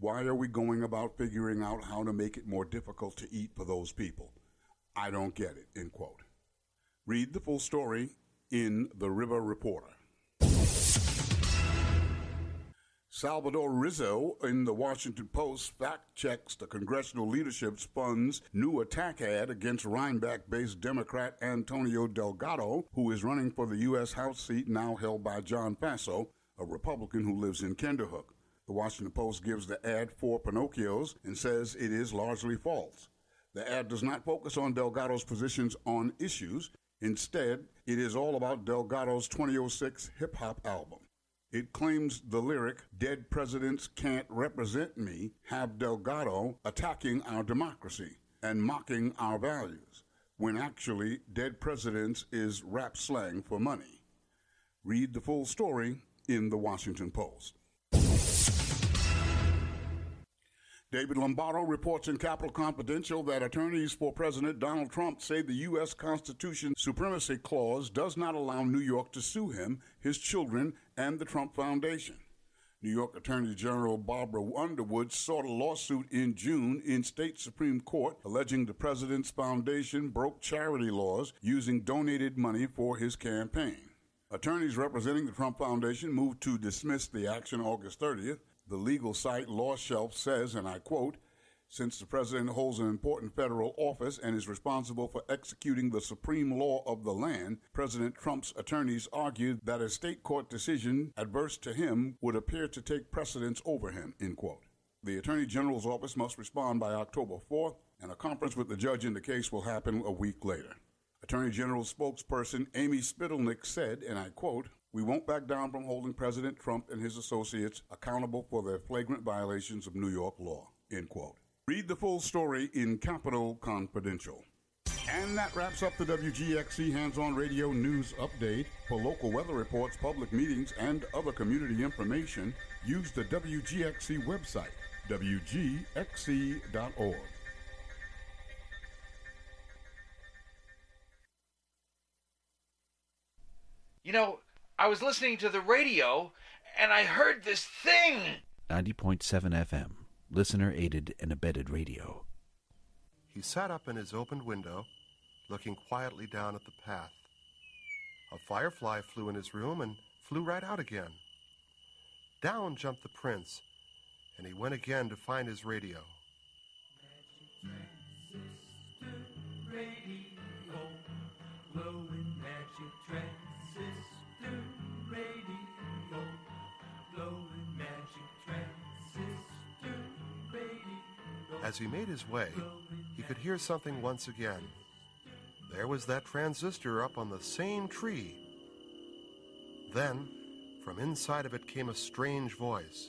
Why are we going about figuring out how to make it more difficult to eat for those people? I don't get it, end quote. Read the full story in The River Reporter. Salvador Rizzo in the Washington Post fact-checks the Congressional Leadership Fund's new attack ad against Rhinebeck-based Democrat Antonio Delgado, who is running for the U.S. House seat now held by John Faso, a Republican who lives in Kinderhook. The Washington Post gives the ad 4 Pinocchios and says it is largely false. The ad does not focus on Delgado's positions on issues. Instead, it is all about Delgado's 2006 hip-hop album. It claims the lyric, "Dead presidents can't represent me," have Delgado attacking our democracy and mocking our values, when actually dead presidents is rap slang for money. Read the full story in the Washington Post. David Lombardo reports in Capitol Confidential that attorneys for President Donald Trump say the U.S. Constitution Supremacy Clause does not allow New York to sue him, his children, and the Trump Foundation. New York Attorney General Barbara Underwood sought a lawsuit in June in state Supreme Court alleging the president's foundation broke charity laws using donated money for his campaign. Attorneys representing the Trump Foundation moved to dismiss the action August 30th. The legal site Law Shelf says, and I quote, "Since the president holds an important federal office and is responsible for executing the supreme law of the land, President Trump's attorneys argued that a state court decision adverse to him would appear to take precedence over him," end quote. The Attorney General's office must respond by October 4th, and a conference with the judge in the case will happen a week later. Attorney General spokesperson Amy Spittelnick said, and I quote, "We won't back down from holding President Trump and his associates accountable for their flagrant violations of New York law," end quote. Read the full story in Capitol Confidential. And that wraps up the WGXC Hands-On Radio News Update. For local weather reports, public meetings, and other community information, use the WGXC website, WGXC.org. You know, I was listening to the radio, and I heard this thing. 90.7 FM, listener-aided and abetted radio. He sat up in his opened window, looking quietly down at the path. A firefly flew in his room and flew right out again. Down jumped the prince, and he went again to find his radio. As he made his way, he could hear something once again. There was that transistor up on the same tree. Then, from inside of it came a strange voice.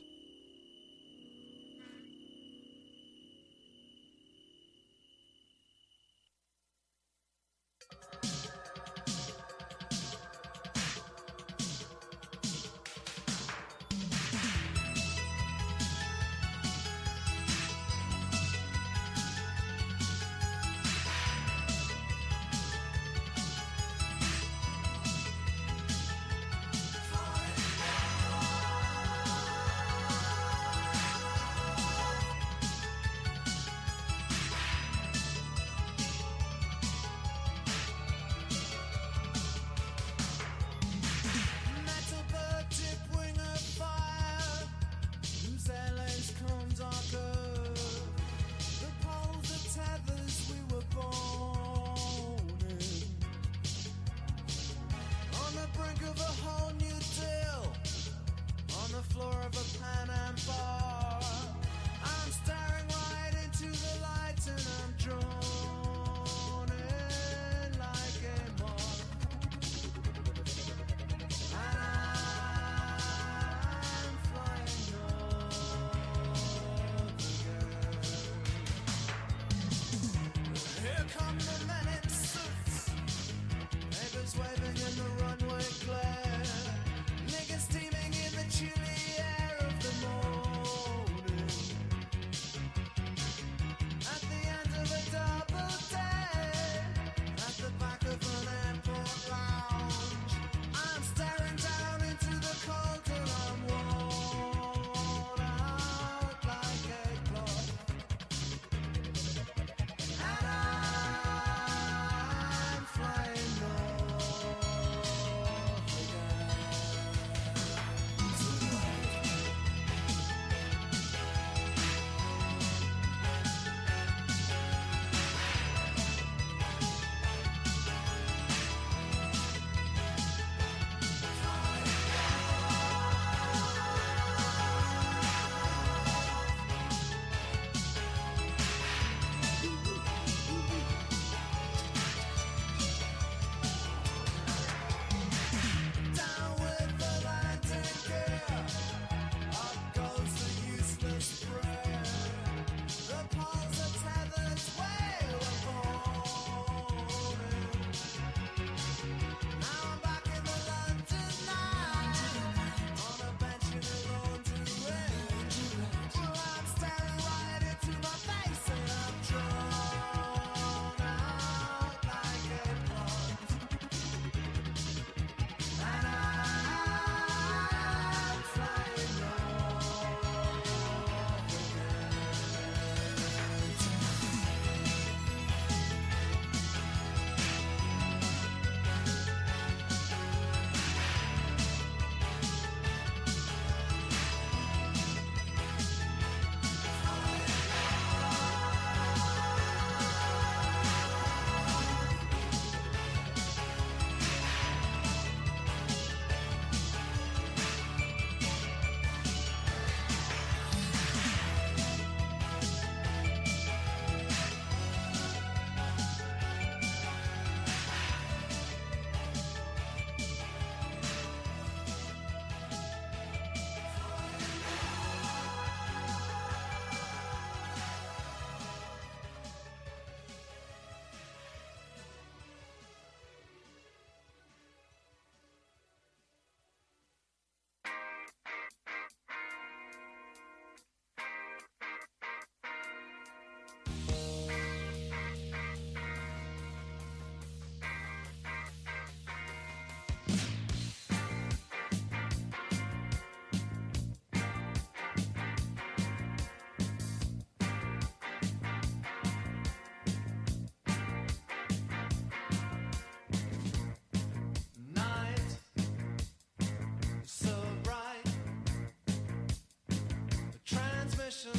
transmission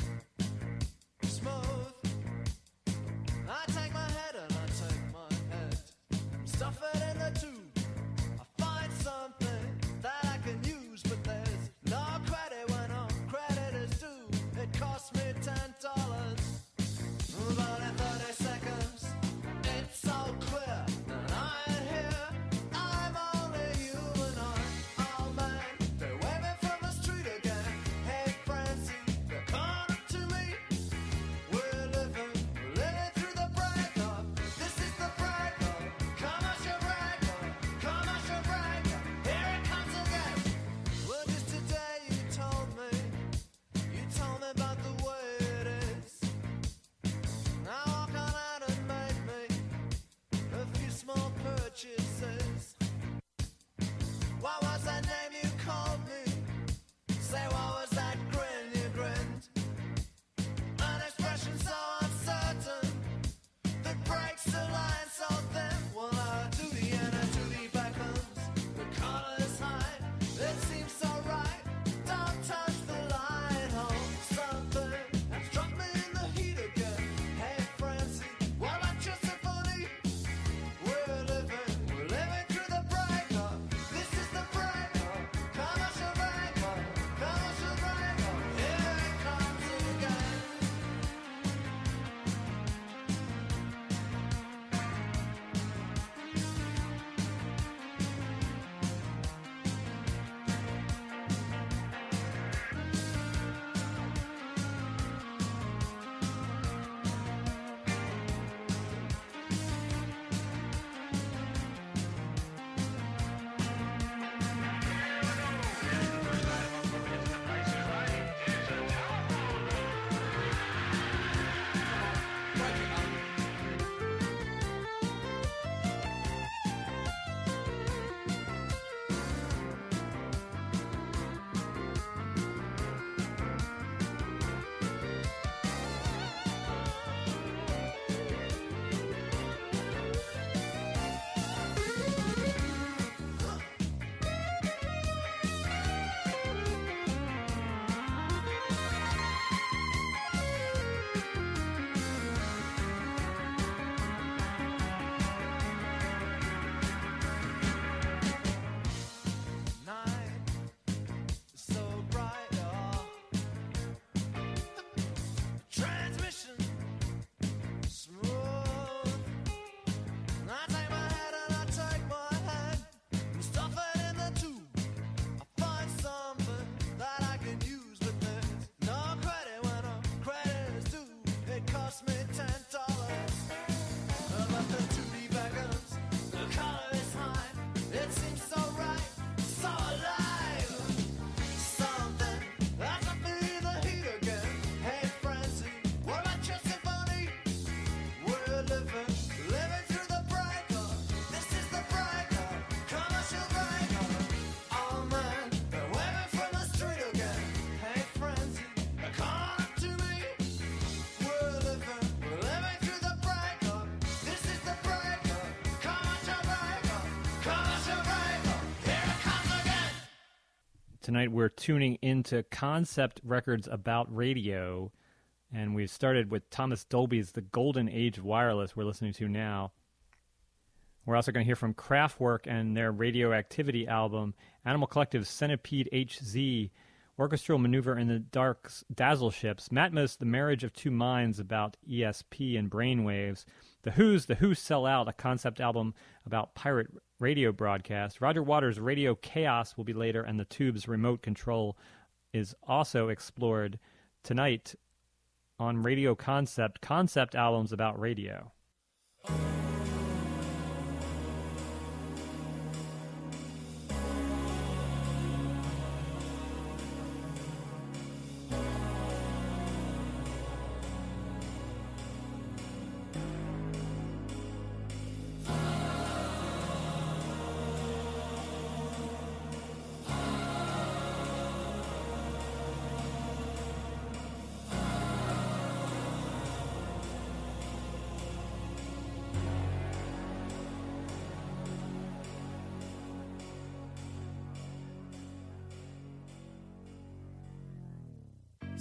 smooth. I take my head and I take my head, stuff it in the tube. I find something that I can use, but there's no credit when all credit is due. It cost me $10, but in 30 seconds it's so clear that I ain't here. I'm only human. Oh man, they're waving from the street again. Hey Francie, they're coming up to me. We're living through the breakup. This is the breakup. Commercial breakup. Commercial breakup. Here it comes again. Well, just today you told me about the way it is. Now walk on out and make me a few small purchases. What was that name you called me? Say, what was that grin you grinned? An expression so uncertain that breaks the line so thin. Well, now a duty and a duty beckons. The collar is high. It seems so right. Don't touch the line. Oh, something has struck me in the heat again. Hey, Francie, what about your symphony? We're living through the breakup. This is the breakup. Commercial breakup. Commercial breakup. Here it comes again. Night so bright, oh. Transmission smooth. I take my head and I take my head and stuff it in the tube. I find something that I can use, but there's no credit when all credit is due. It cost me $10. But the duty beckons, the color is high. It seems so right, so alive. Something that's up in the heat again. Hey Francie, what about your symphony? We're living through the breakup. This is the breakup. Commercial breakup. Oh man, they're waving from the street again. Hey Francie, they're calling up to me. We're living through the breakup. This is the breakup. Commercial breakup. Commercial breakup. Here it comes again. Tonight we're tuning into Concept Records About Radio, and we've started with Thomas Dolby's The Golden Age of Wireless we're listening to now. We're also going to hear from Kraftwerk and their Radioactivity album, Animal Collective's Centipede HZ, Orchestral Maneuver in the Dark's Dazzle Ships, Matmos, The Marriage of Two Minds about ESP and brainwaves, The Who's The Who Sell Out, a concept album about pirate radio broadcast. Roger Waters' Radio Chaos will be later, and The Tube's Remote Control is also explored tonight on Radio Concept albums about radio.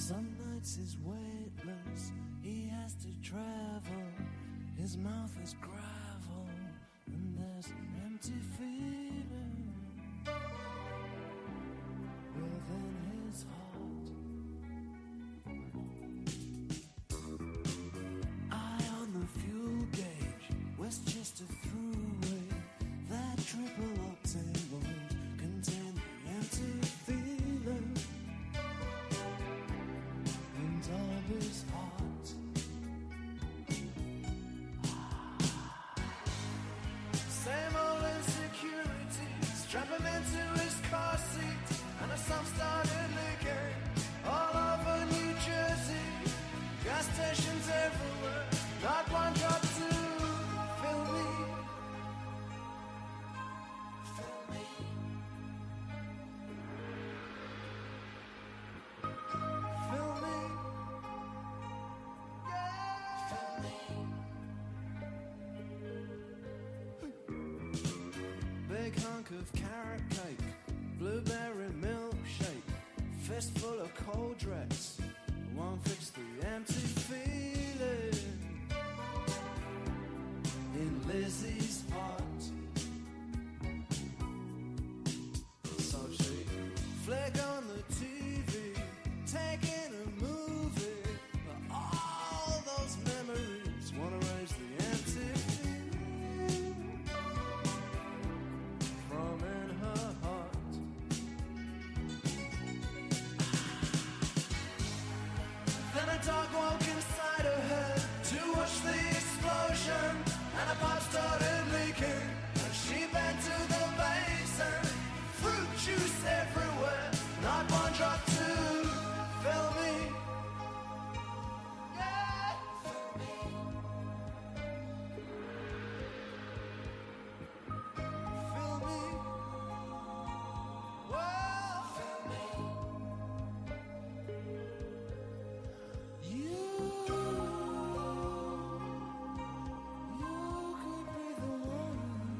Some nights he's weightless, he has to travel. His mouth is gravel, and there's an empty feeling within his heart. Eye on the fuel gauge, Westchester Thruway. That triple octane won't contain the empty feeling in Darby's heart. Same old insecurity, strap him into his car seat, and a sump started leaking all over New Jersey. Gas stations everywhere, not one drop to fill me. Fill me. Fill me. Yeah. Fill me. Big hunk of carrot cake, blueberry milkshake, fistful of cold dress, won't fix the empty feeling in Lizzie's heart. So she flick on the TV, taking a movie, but all those memories wanna raise the empty feeling from in her heart. Then a dog woke inside her head to watch the explosion, and a pipe started leaking, and she bent to the basin. Fruit juice everywhere, not one drop to fill me. Yeah, fill me. Fill me. Whoa, fill me. You could be the one.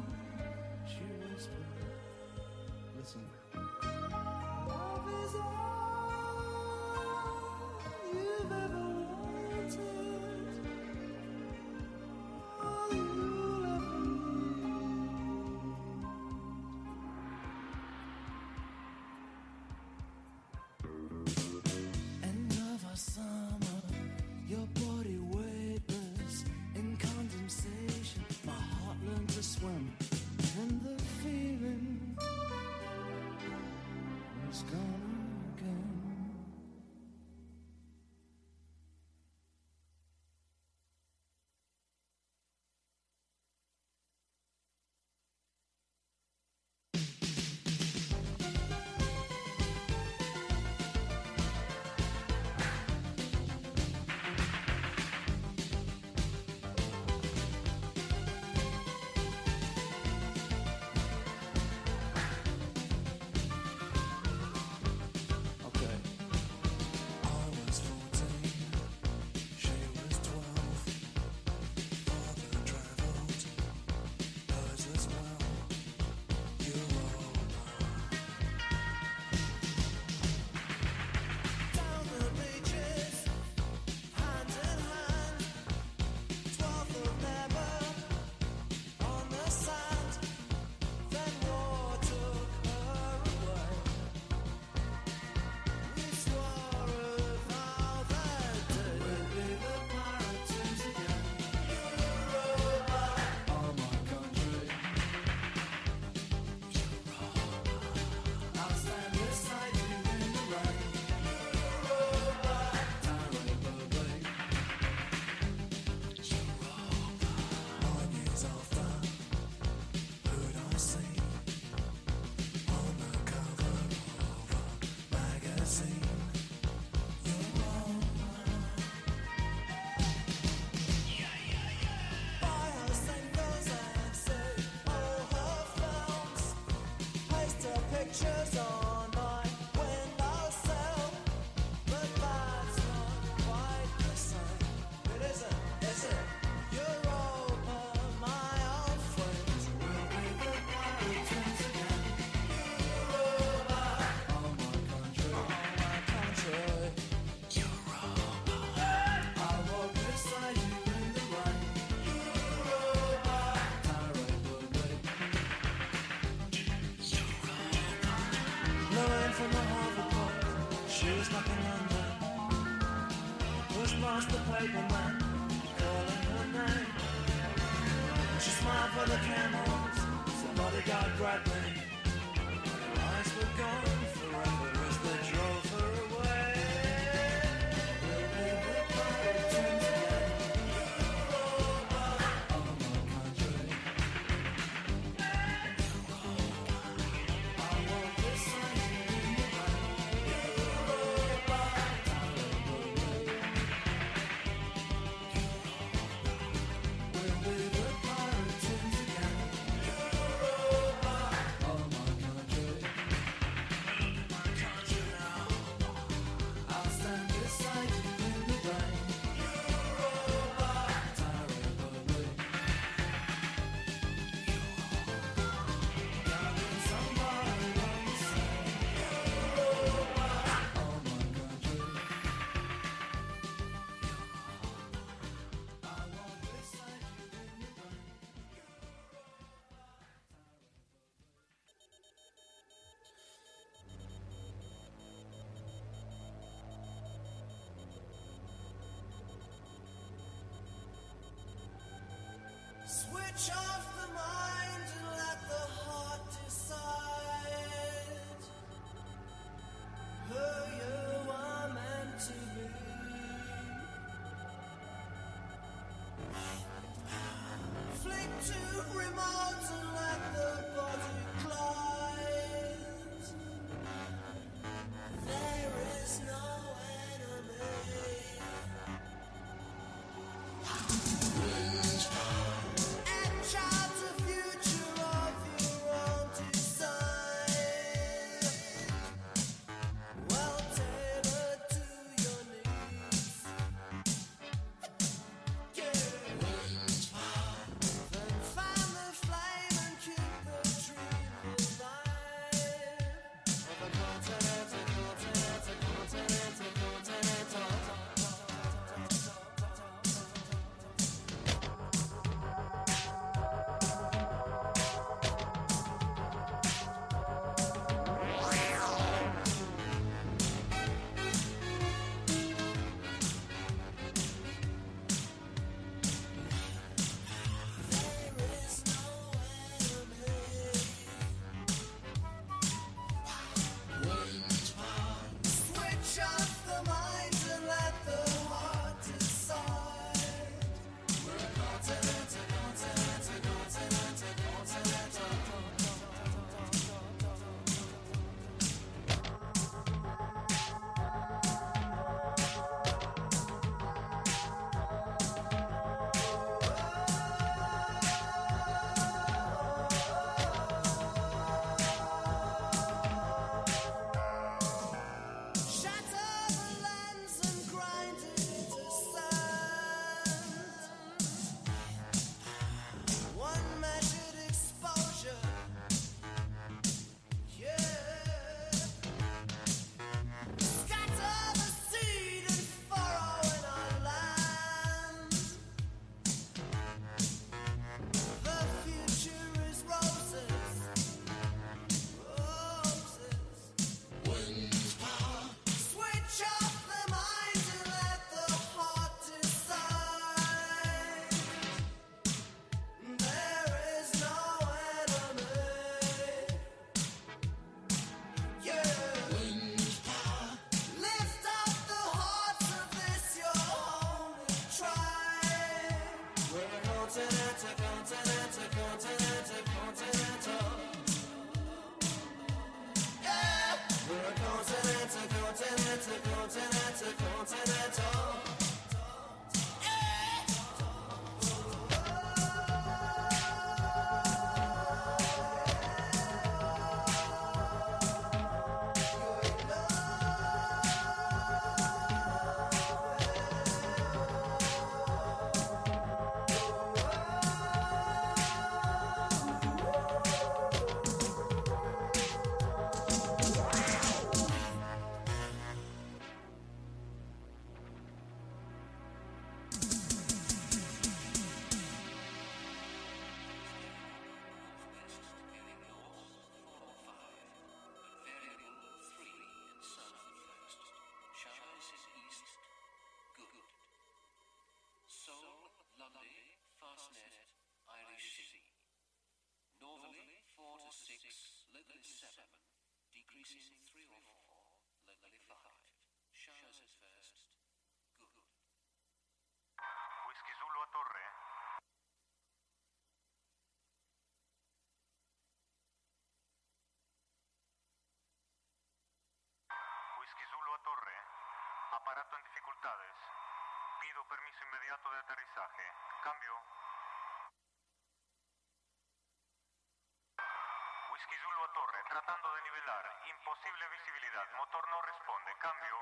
lost the paperman, calling her name. She smiled for the camels, somebody got grabbed me. Her eyes were gone forever as they drove her away. We'll be the Puritans again. Europa, oh my country. I want this life in the rain. Europa, we'll be the Puritans again. Europa, oh my country. My country now. I'll stand beside you in the rain. Europa, terribly. Darling, somebody once said, Europa, oh my country. I want beside you in the rain. Switch off the mind and let the heart decide who you are meant to be. Flick to remote and let the body glide. There is no enemy. Etch out the future of your own design, well tailored to your needs. Yeah. Then fan the flame and keep the dream alive. Of a continent, a continent, a continent, a continent, there is no enemy. Switch off the mind and let the heart decide. We're a continent, a continent, a continent, a continent, shatter the lens and grind it into sand. One measured exposure. Yeah. Scatter the seed and furrow in our land. The future is roses. Roses. Switch off the mind and let the heart decide. There is no enemy. Yeah. Lift up the hearts of this your only tribe. We're a continent, a continent, a continent, a continent. Yeah. We're a continent, a continent, a continent, a continent. Precinct 3 or 4, locally 5. Showers at first. Good. Whisky Zulu a torre. Whisky Zulu a torre. Aparato en dificultades. Pido permiso inmediato de aterrizaje. Cambio. Whisky Zulu a torre. Tratando de nivelar. Imposible visibilidad. Motor no responde. Cambio.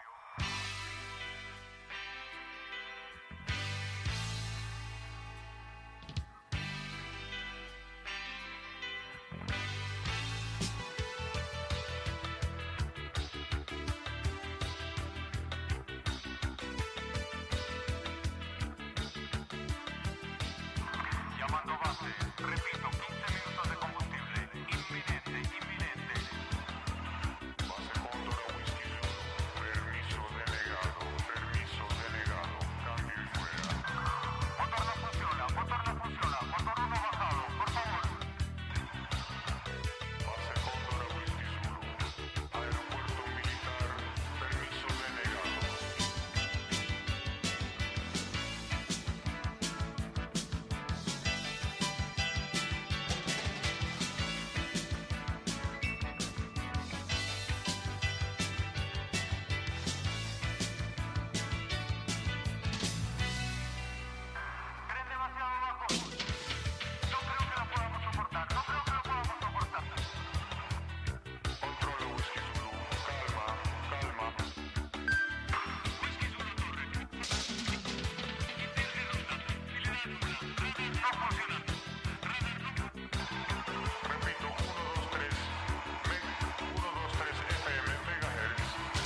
Llamando base. Repito, 15 minutos de combustible. Inminente, inminente. Base Cóndor a Whisky Zulu. Permiso denegado. Permiso denegado. Cambio y fuera. Motor no funciona. Motor no funciona. Motor 1 bajado. Por favor. Base Cóndor a Whisky Zulu. Aeropuerto militar. Permiso denegado. Tren demasiado bajo. No creo que lo podamos soportar. No creo que lo podamos soportar. Controlo Whisky Zulu. Calma, calma. Whisky Zulu torre. No funciona. Repito, 123 FM megahertz.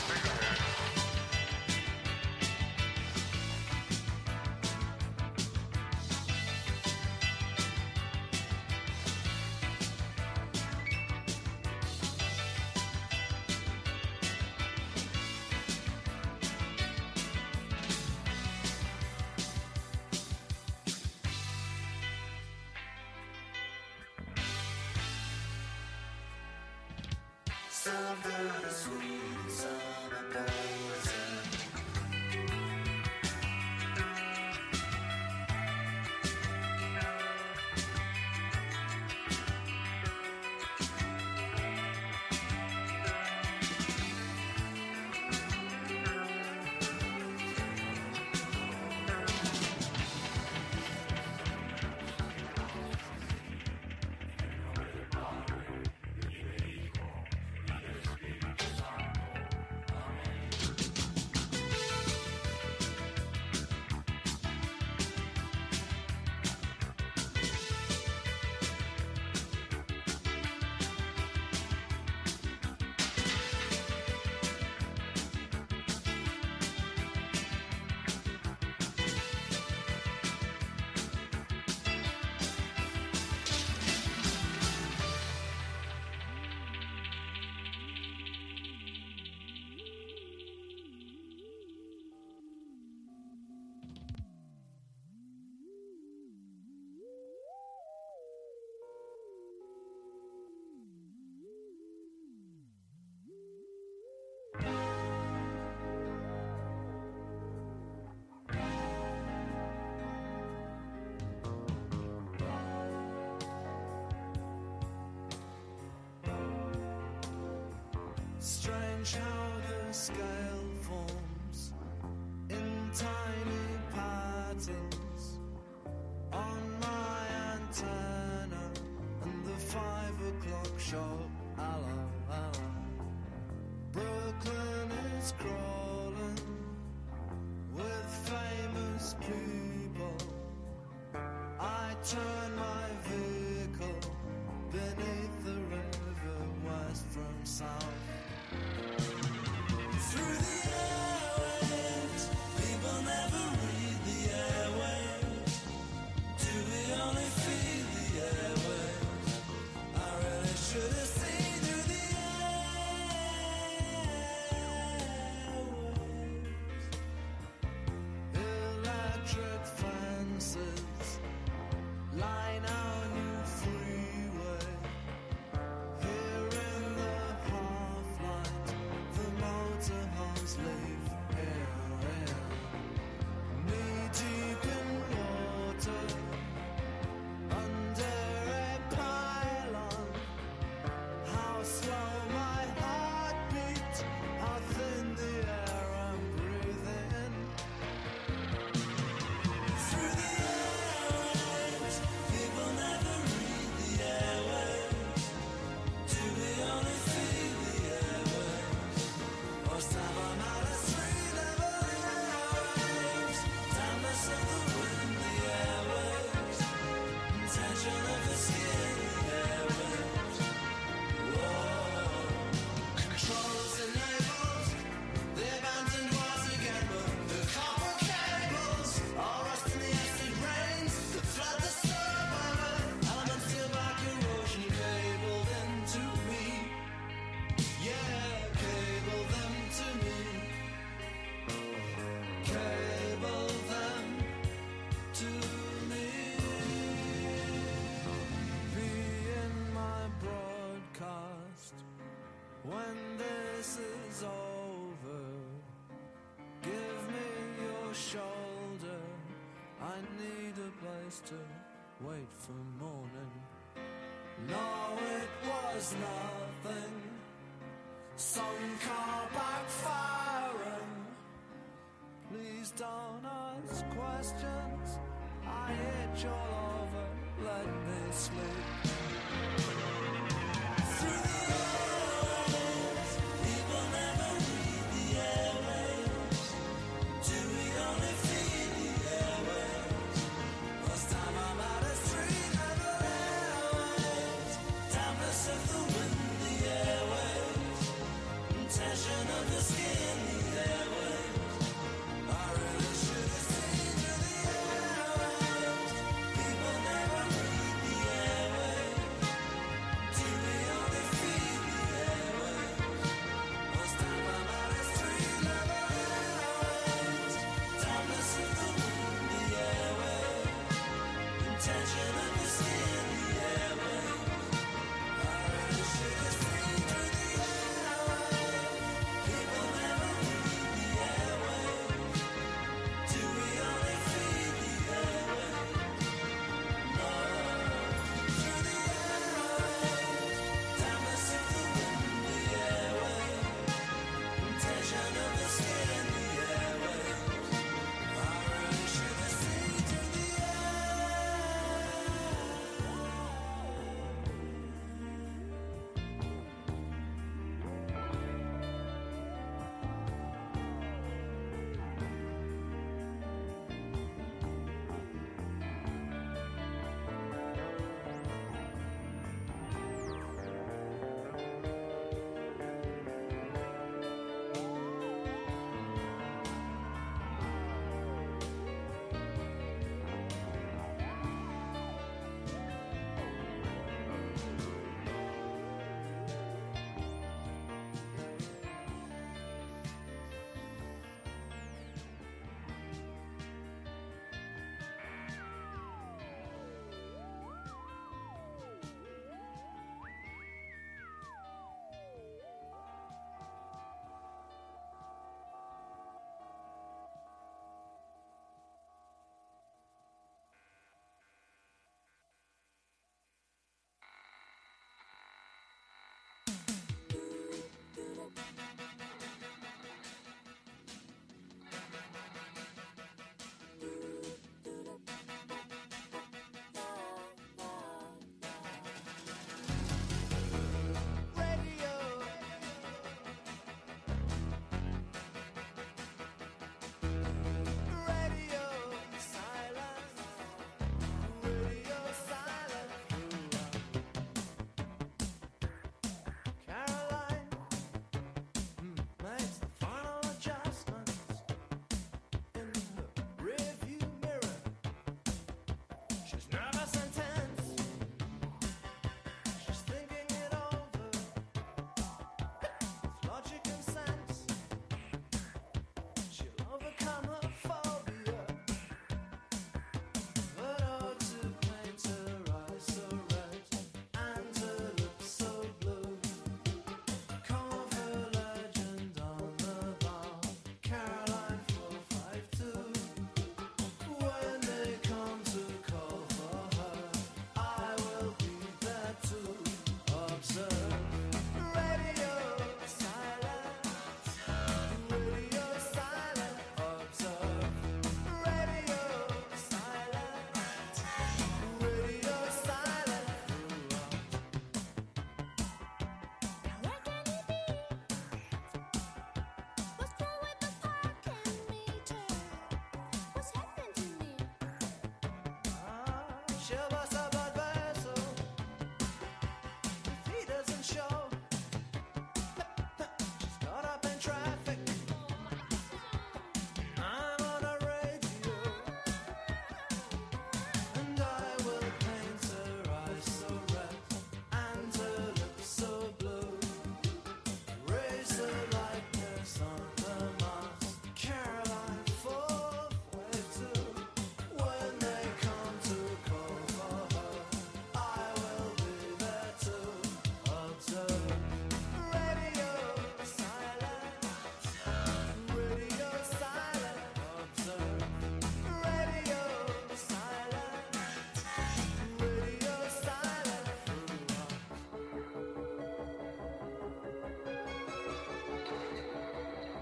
Strange how the scale forms in tiny patterns on my antenna and the 5 o'clock show. Hello, hello. Brooklyn is crawling with famous people. I turn my vehicle beneath the river west from south. Through the airwaves, people never read the airwaves. Do we only feel the airwaves? I really should have seen through the airwaves. Electric fences line our new freeway. Here in the half-light your shoulder. I need a place to wait for morning. No, it was nothing. Some car backfiring. Please don't ask questions. I itch all over. Let me sleep. Through the airwaves, people never read the airwaves. Do we only feed the airwaves? Last time I'm out of street level airwaves. Dampness of the wind, the airwaves. Tension of the skin, the airwaves. I really should have seen through the airwaves. People never read the airwaves. Do we only feed the airwaves? Last time I'm out of street level airwaves. Dampness of the wind, the airwaves. Tension of the skin, the airwaves. I really should have seen through the airwaves. People never read the airwaves. Do we only feed the airwaves? No, through the airwaves. Dampness of the wind, the airwaves. Tension of the skin, the airwaves. I really should have seen through the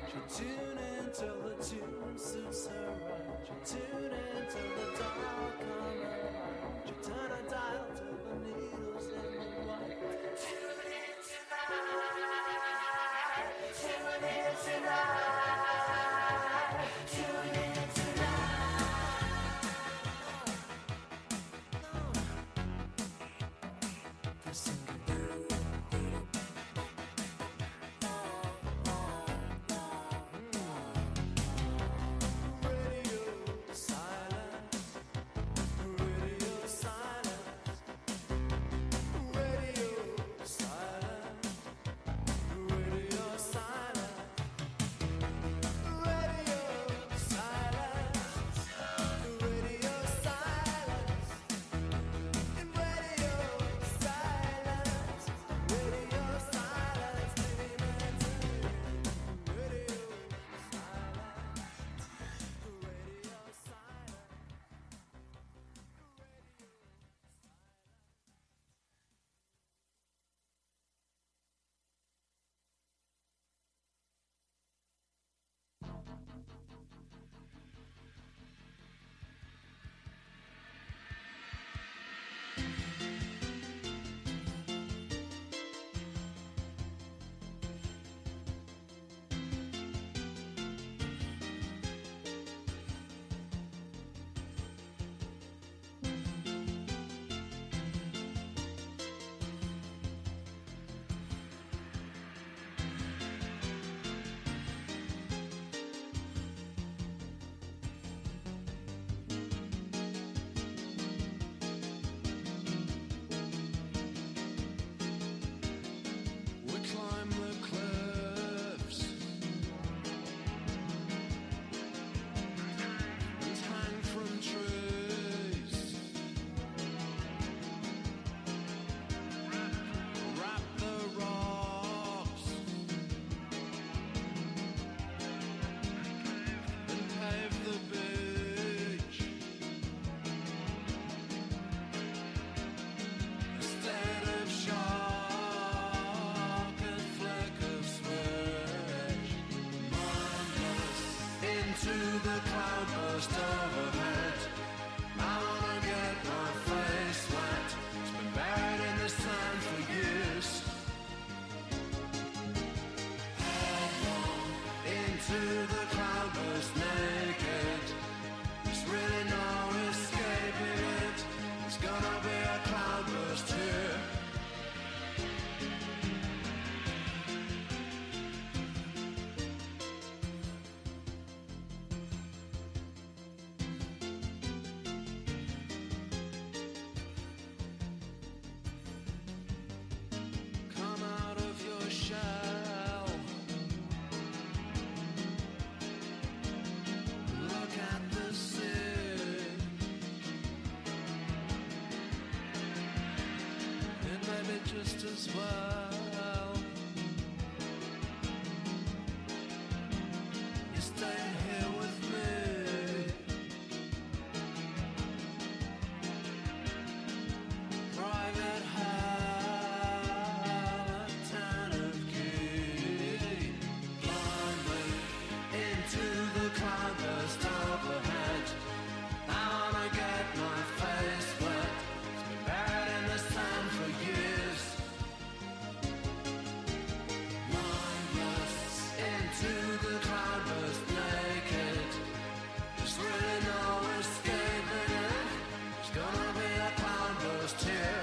She'll tune in till the tune suits her right. She'll tune in till the dial come around. She'll turn a dial till the needle's in the white. Tune in tonight. Tune in tonight. Tune in just as well. You stay here with me. Private hell, a town of key. Blindly into the cloudburst overhead. I wanna get my face wet. It's been buried in the sand for years. Mindless into the cloudburst naked. There's really no escaping it. There's gonna be a cloudburst here.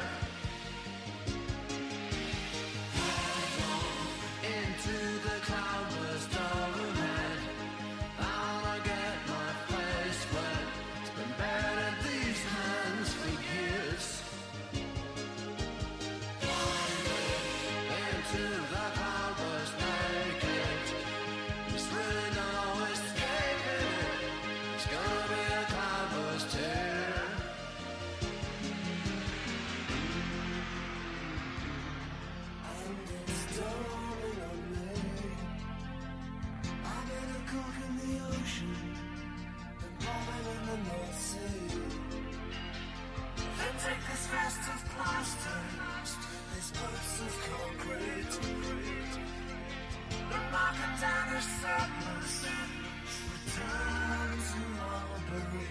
Into the cloudburst overhead. I wanna get my face wet. It's been buried in these hands for years. Into the cloudburst naked. There's really no escaping it. It's gonna be a cloudburst here. And it's dawning on me. I'm in a cook in the ocean and bombing in the North Sea. Then take this vest of plaster, these boats of concrete. The market diner surplus return to Albury.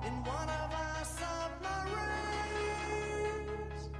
in one of our submarines.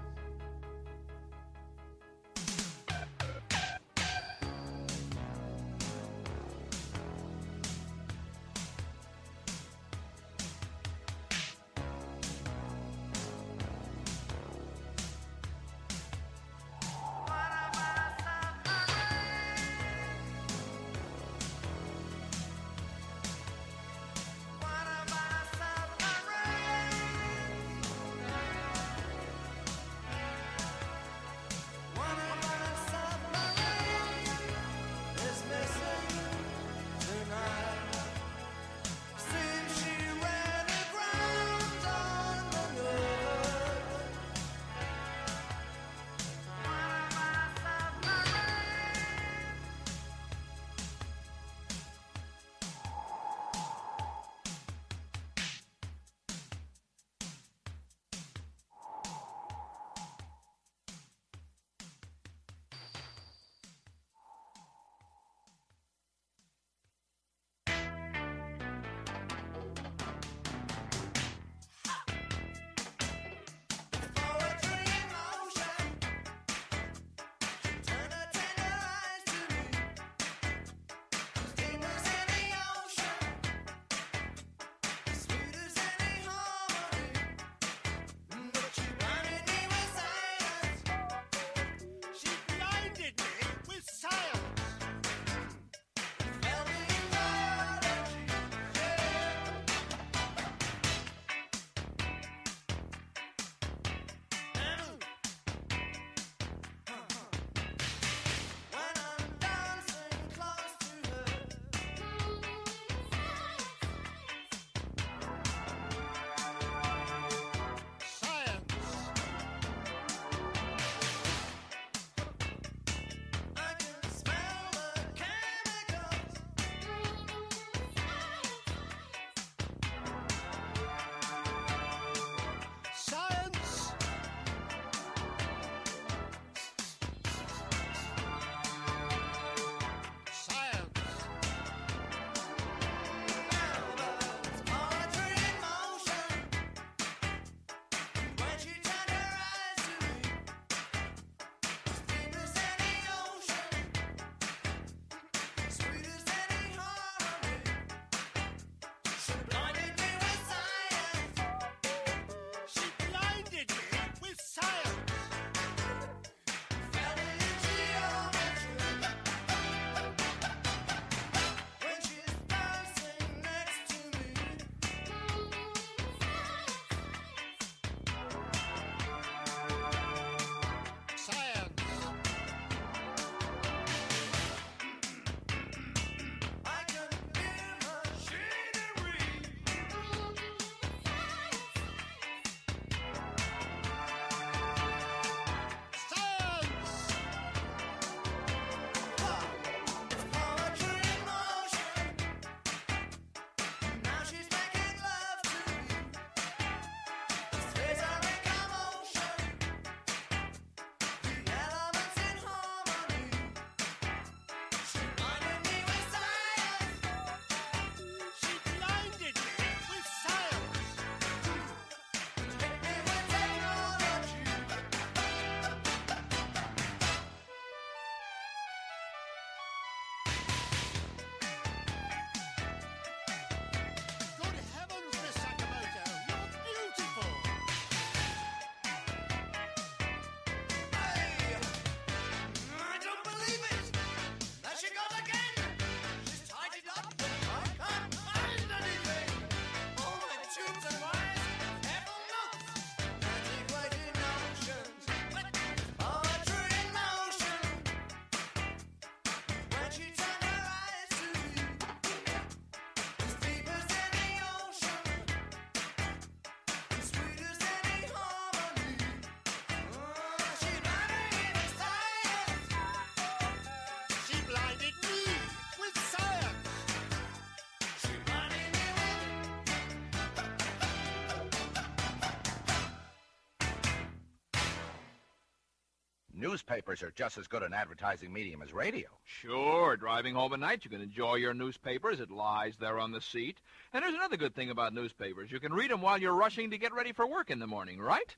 Newspapers are just as good an advertising medium as radio. Sure. Driving home at night, you can enjoy your newspaper as it lies there on the seat. And there's another good thing about newspapers. You can read them while you're rushing to get ready for work in the morning, right?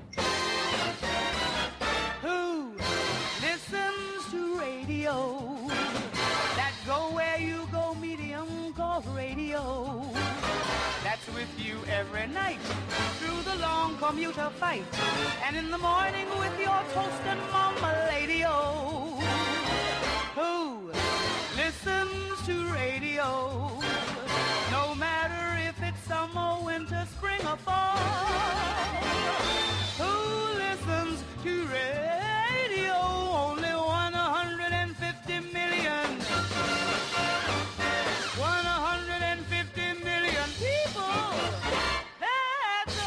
Who listens to radio? That go where you go, medium called radio. That's with you every night through the long commuter fight, and in the morning with your toast and mama lady-o. Who listens to radio? No matter if it's summer, winter, spring, or fall. Who listens to radio? Only 150 million. 150 million people. That's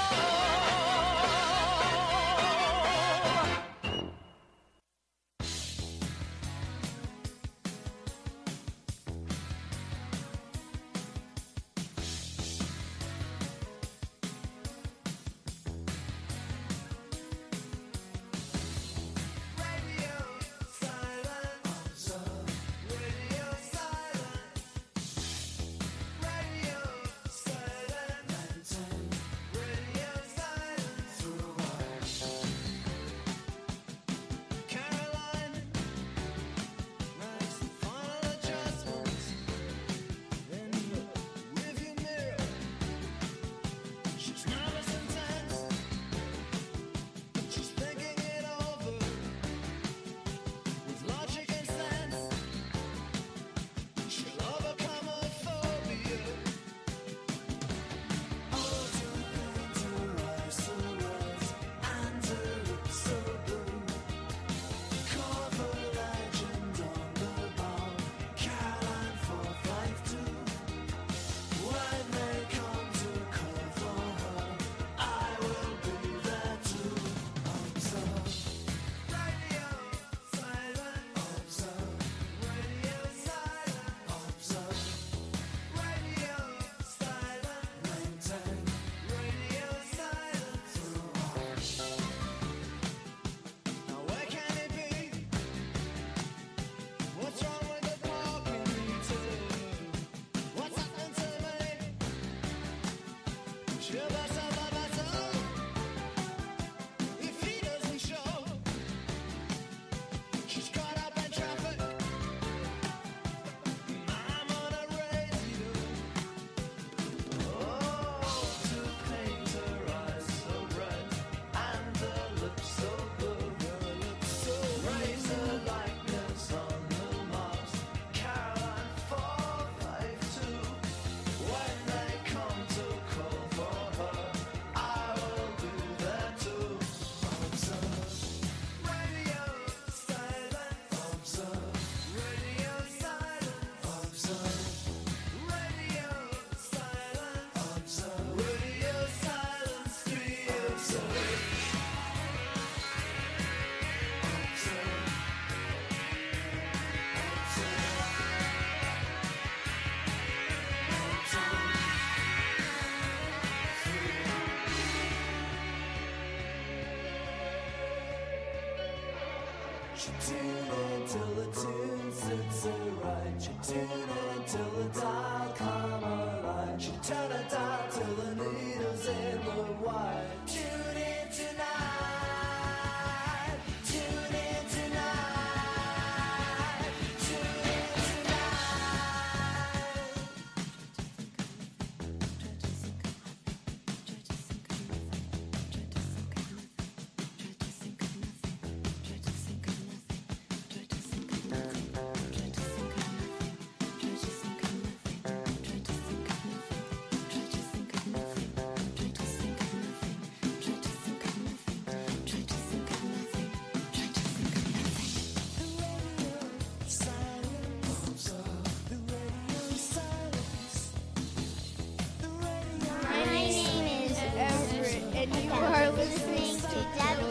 all. You tune in till the tune sits right. You tune in till the dial come alive. You turn it down till the needle's in the wire. Tune